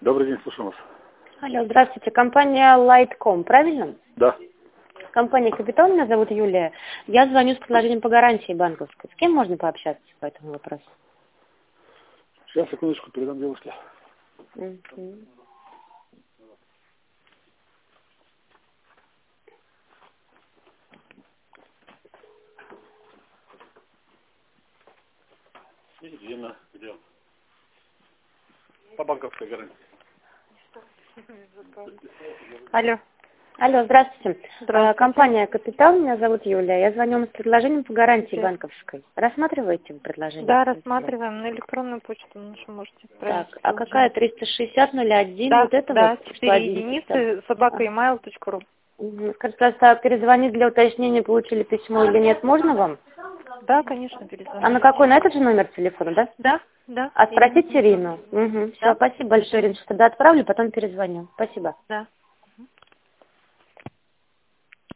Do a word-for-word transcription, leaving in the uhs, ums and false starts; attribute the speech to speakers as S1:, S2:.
S1: Добрый день, слушаю вас.
S2: Алло, здравствуйте. Компания Lightcom, правильно?
S1: Да.
S2: Компания Капитал, меня зовут Юлия. Я звоню с предложением по гарантии банковской. С кем можно пообщаться по этому вопросу?
S1: Сейчас, секундочку, передам девушке.
S2: Мгм.
S1: Ирина, где? По банковской гарантии.
S3: Алло.
S2: Алло, здравствуйте.
S3: Здравствуйте.
S2: А, Компания Капитал, меня зовут Юлия. Я звоню вам с предложением по гарантии
S3: Да.
S2: банковской. Рассматриваете вы предложение?
S3: Да, рассматриваем. На электронную почту нашу можете отправить.
S2: Так, а какая триста шестьдесят ноль один?
S3: Да,
S2: Вот это
S3: да,
S2: вот? что
S3: четыре
S2: один пятьдесят?
S3: единицы, собака email точка ру.
S2: Угу. Скажите, пожалуйста, перезвонить для уточнения, получили письмо или нет, можно вам?
S3: Да, конечно,
S2: А на
S3: перезвоните.
S2: какой? На этот же номер телефона, да?
S3: Да, да.
S2: А
S3: Ирина.
S2: спросите Ирину. Угу. Все,
S3: Да,
S2: спасибо большое, Ирина. Что тогда отправлю, потом перезвоню. Спасибо.
S3: да.